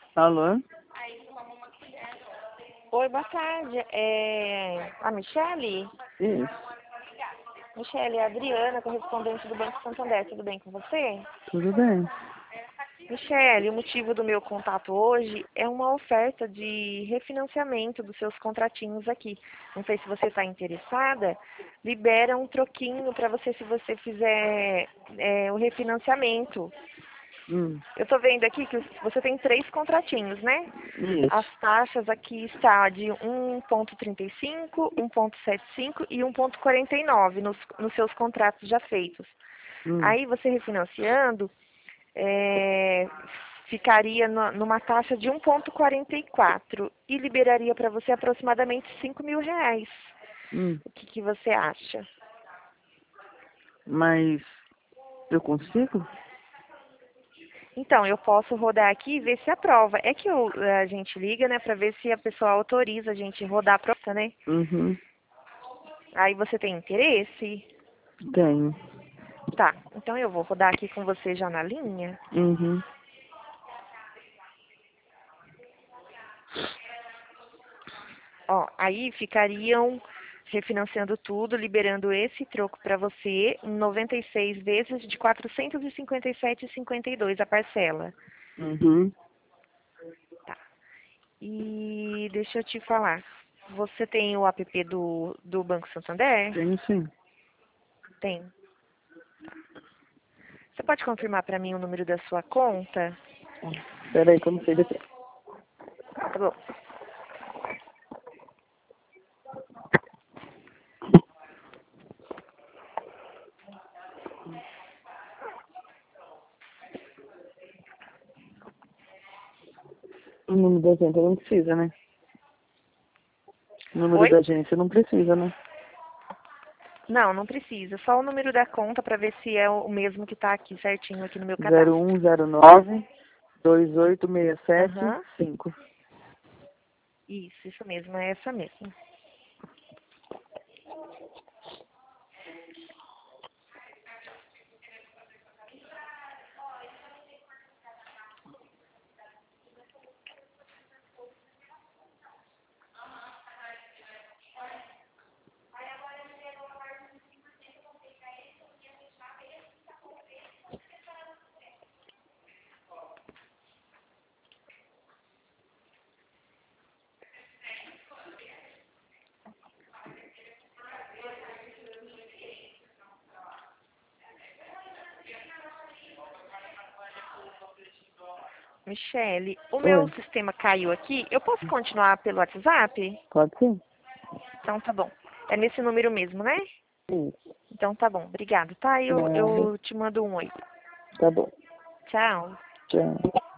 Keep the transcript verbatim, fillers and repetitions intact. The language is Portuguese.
Alô? Oi, boa tarde. É a Michele? Isso. Michele, é a Adriana, correspondente do Banco Santander. Tudo bem com você? Tudo bem. Michele, o motivo do meu contato hoje é uma oferta de refinanciamento dos seus contratinhos aqui. Não sei se você está interessada. Libera um troquinho para você se você fizer é, o refinanciamento. Hum. Eu estou vendo aqui que você tem três contratinhos, né? As Isso. taxas aqui está de um ponto trinta e cinco, um ponto setenta e cinco e um ponto quarenta e nove nos, nos seus contratos já feitos. Hum. Aí você refinanciando, é, ficaria no, numa taxa de um ponto quarenta e quatro e liberaria para você aproximadamente cinco mil reais. Hum. O que, que você acha? Mas eu consigo? Então, eu posso rodar aqui e ver se aprova. É que eu, a gente liga, né, para ver se a pessoa autoriza a gente rodar a prova, né? Uhum. Aí você tem interesse? Tenho. Tá, então eu vou rodar aqui com você já na linha. Uhum. Ó, aí ficariam refinanciando tudo, liberando esse troco para você em noventa e seis vezes de quatrocentos e cinquenta e sete reais e cinquenta e dois a parcela. Uhum. Tá. E deixa eu te falar. Você tem o app do, do Banco Santander? Tenho sim. Tem. Você pode confirmar para mim o número da sua conta? Peraí, como sei depois. Tá bom. O número da agência não precisa, né? O número Oi? da agência não precisa, né? Não, não precisa. Só o número da conta para ver se é o mesmo que está aqui certinho aqui no meu Zero cadastro. um zero nove dois oito seis sete Aham. cinco. Isso, isso mesmo, é essa mesmo. Michele, o meu Oi. sistema caiu aqui. Eu posso continuar pelo WhatsApp? Pode sim? Então tá bom. É nesse número mesmo, né? Isso. Então tá bom. Obrigado, tá? Eu, Nada. eu te mando um oi. Tá bom. Tchau. Tchau.